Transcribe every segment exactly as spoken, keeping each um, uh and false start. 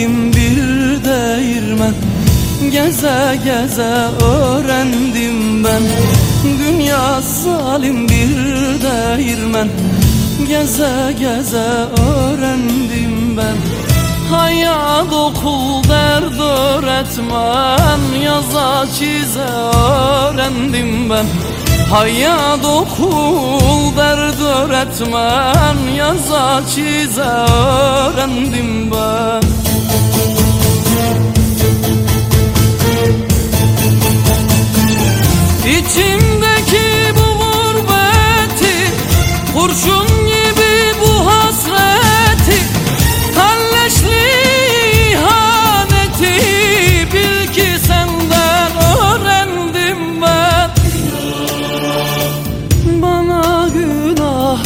zalim bir değirmen, geze geze öğrendim ben. Dünya zalim bir değirmen, geze geze öğrendim ben. Hayat okul dert öğretmen, yaza çize öğrendim ben. Hayat okul dert öğretmen, yaza çize öğrendim ben. İçimdeki bu gurbeti, kurşun gibi bu hasreti, kalleşli ihaneti bil ki senden öğrendim ben. Bana günah,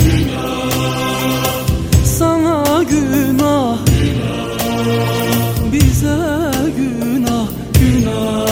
sana günah, bize günah, günah.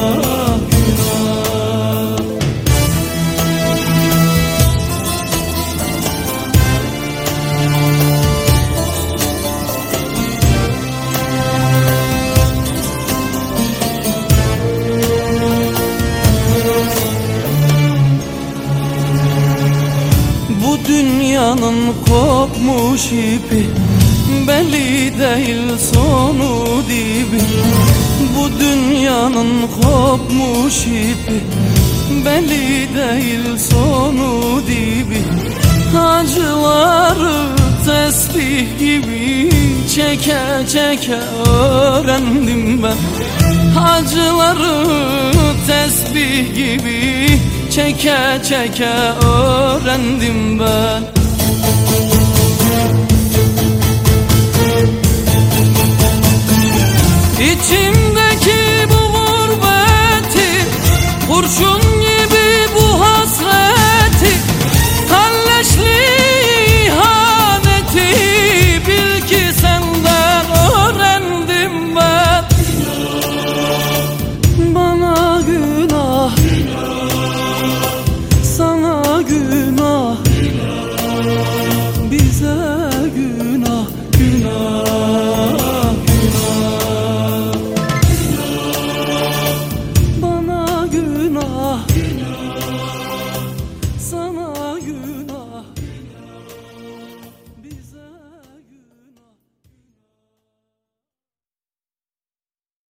Bu dünyanın kopmuş ipi, belli değil sonu dibi. Bu dünyanın kopmuş ipi, belli değil sonu dibi. Acıları tesbih gibi çeke çeke öğrendim ben. Acıları tesbih gibi çeke çeke öğrendim ben.